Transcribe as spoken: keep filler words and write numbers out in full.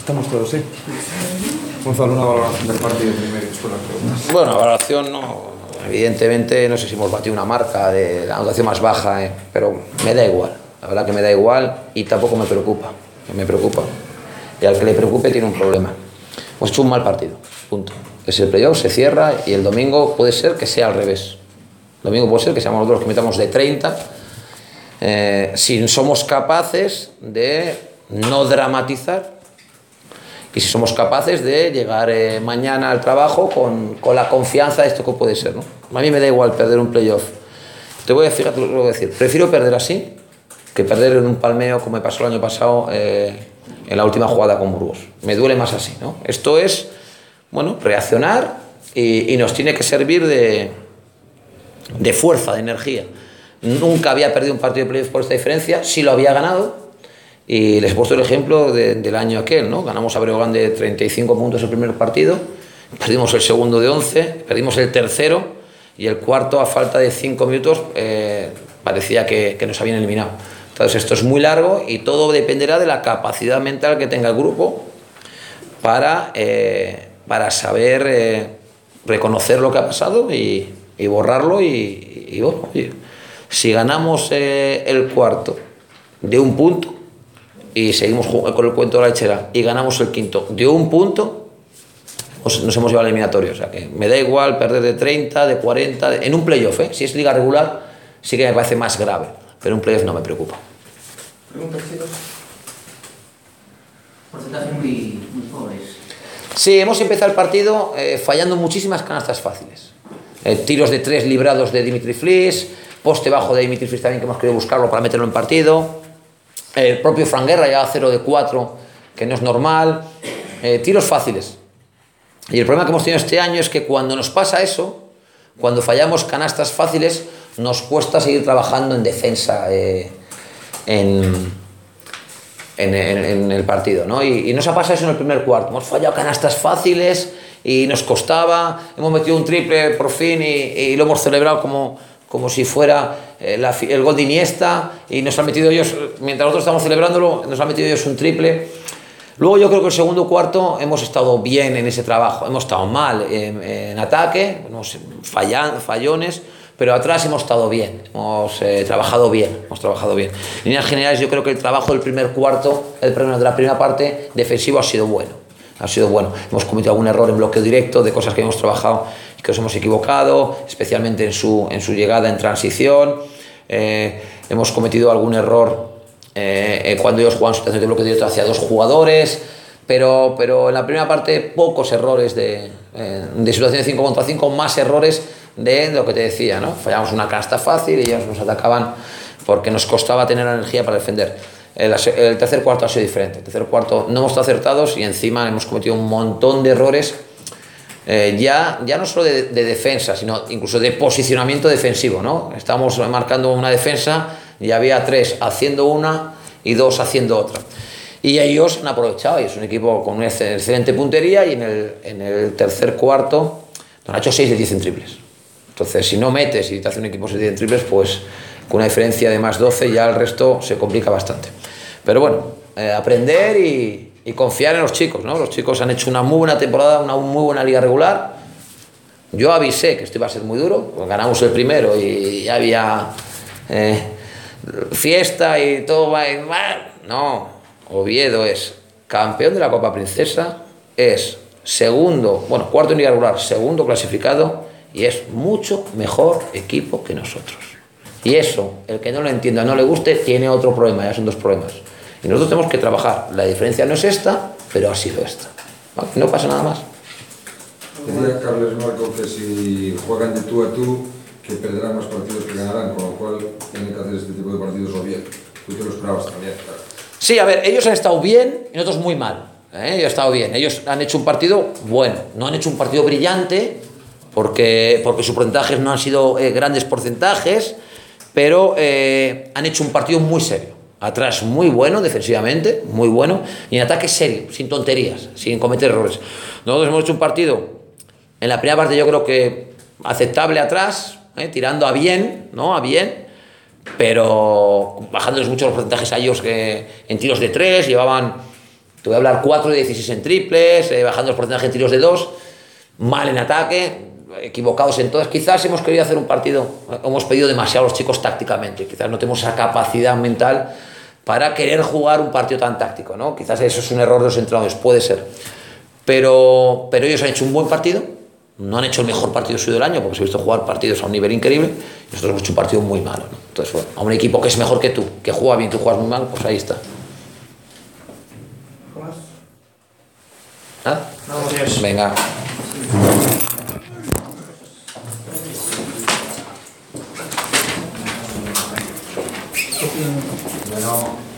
Estamos todos, sí. Gonzalo, una valoración del partido primero y después las preguntas. Bueno, valoración no. Evidentemente, no sé si hemos batido una marca de la anotación más baja, eh, pero me da igual. La verdad que me da igual y tampoco me preocupa. Me preocupa. Y al que le preocupe tiene un problema. Hemos hecho un mal partido. Punto. Es el playoff, se cierra y el domingo puede ser que sea al revés. El domingo puede ser que seamos nosotros los que metamos de treinta. Eh, si somos capaces de no dramatizar y si somos capaces de llegar eh, mañana al trabajo con, con la confianza de esto que puede ser, ¿no? A mí me da igual perder un playoff. Te voy a decir, te lo voy a decir, prefiero perder así que perder en un palmeo como me pasó el año pasado eh, en la última jugada con Burgos. Me duele más así, ¿no? Esto es, bueno, reaccionar y, y nos tiene que servir de, de fuerza, de energía. Nunca había perdido un partido de playoff por esta diferencia, sí lo había ganado. Y les he puesto el ejemplo de, del año aquel, ¿no? Ganamos a Breogán de treinta y cinco puntos el primer partido, perdimos el segundo de once, perdimos el tercero y el cuarto a falta de cinco minutos eh, parecía que, que nos habían eliminado. Entonces esto es muy largo y todo dependerá de la capacidad mental que tenga el grupo para, eh, para saber eh, reconocer lo que ha pasado y, y borrarlo y, y bueno, y, si ganamos eh, el cuarto de un punto y seguimos con el cuento de la lechera y ganamos el quinto de un punto, pues nos hemos llevado al eliminatorio. O sea que me da igual perder de treinta, de cuarenta, de, en un playoff, ¿eh? Si es liga regular sí que me parece más grave, pero en un playoff no me preocupa. Preguntas, chicos. Porcentajes muy, muy pobres. Sí, hemos empezado el partido eh, fallando muchísimas canastas fáciles. Eh, tiros de tres librados de Dimitri Flis, poste bajo de Dimitri Flis también que hemos querido buscarlo para meterlo en partido. El propio Fran Guerra ya a cero de cuatro, que no es normal. Eh, tiros fáciles. Y el problema que hemos tenido este año es que cuando nos pasa eso, cuando fallamos canastas fáciles, nos cuesta seguir trabajando en defensa eh, en, en, en, en el partido, ¿no? Y, y nos ha pasado eso en el primer cuarto. Hemos fallado canastas fáciles y nos costaba. Hemos metido un triple por fin y, y lo hemos celebrado como... como si fuera eh, la, el gol de Iniesta y nos han metido ellos, mientras nosotros estamos celebrándolo, nos han metido ellos un triple. Luego yo creo que el segundo cuarto hemos estado bien en ese trabajo, hemos estado mal en, en ataque, hemos fallan, fallones, pero atrás hemos estado bien, hemos eh, trabajado bien, hemos trabajado bien. En líneas generales yo creo que el trabajo del primer cuarto, el de la primera parte defensivo ha sido bueno. Ha sido bueno. Hemos cometido algún error en bloqueo directo de cosas que hemos trabajado y que nos hemos equivocado, especialmente en su, en su llegada en transición. Eh, hemos cometido algún error eh, cuando ellos juegan situaciones de bloqueo directo hacia dos jugadores, pero, pero en la primera parte pocos errores de, eh, de situación de cinco contra cinco, más errores de, de lo que te decía, ¿no? Fallamos una canasta fácil y ellos nos atacaban porque nos costaba tener la energía para defender. El, el tercer cuarto ha sido diferente. El tercer cuarto no hemos estado acertados y encima hemos cometido un montón de errores, eh, ya, ya no solo de, de defensa, sino incluso de posicionamiento defensivo, ¿no? Estamos marcando una defensa y había tres haciendo una y dos haciendo otra. Y ellos han aprovechado, y es un equipo con una excelente puntería y en el, en el tercer cuarto nos ha hecho seis de diez en triples. Entonces, si no metes y te hace un equipo seis de diez en triples, pues con una diferencia de más doce ya el resto se complica bastante. Pero bueno, eh, aprender y, y confiar en los chicos, ¿no? Los chicos han hecho una muy buena temporada, una muy buena liga regular. Yo avisé que esto iba a ser muy duro, pues ganamos el primero y ya había eh, fiesta y todo va mal. No, Oviedo es campeón de la Copa Princesa, es segundo, bueno, cuarto en liga regular, segundo clasificado y es mucho mejor equipo que nosotros. Y eso, el que no lo entienda, no le guste, tiene otro problema, ya son dos problemas. Y nosotros tenemos que trabajar. La diferencia no es esta, pero ha sido esta. ¿Vale? No pasa nada más. Decía Carles Marco que si juegan de tú a tú, que perderán más partidos que ganarán, con lo cual tienen que hacer este tipo de partidos o bien. Tú te lo esperabas también, claro. Sí, a ver, ellos han estado bien y nosotros muy mal. ¿eh? Ellos han estado bien. Ellos han hecho un partido bueno. No han hecho un partido brillante, porque, porque sus porcentajes no han sido eh, grandes porcentajes, pero eh, han hecho un partido muy serio. Atrás muy bueno, defensivamente, muy bueno, y en ataque serio, sin tonterías, sin cometer errores. Nosotros hemos hecho un partido, en la primera parte yo creo que aceptable atrás, ¿eh? tirando a bien, ¿no? A bien, pero bajándoles mucho los porcentajes a ellos que en tiros de tres llevaban Te voy a hablar cuatro de dieciséis en triples, eh, bajando el porcentaje en tiros de dos, mal en ataque, equivocados en todas. Quizás hemos querido hacer un partido, hemos pedido demasiado a los chicos tácticamente, quizás no tenemos esa capacidad mental para querer jugar un partido tan táctico, ¿no? Quizás eso es un error de los entrenadores, puede ser. Pero, pero ellos han hecho un buen partido, no han hecho el mejor partido suyo del año, porque se ha visto jugar partidos a un nivel increíble, y nosotros hemos hecho un partido muy malo, ¿no? Entonces, bueno, a un equipo que es mejor que tú, que juega bien, tú juegas muy mal, pues ahí está. ¿Algo más? ¿Ah? Vamos, Dios. Venga. Bueno,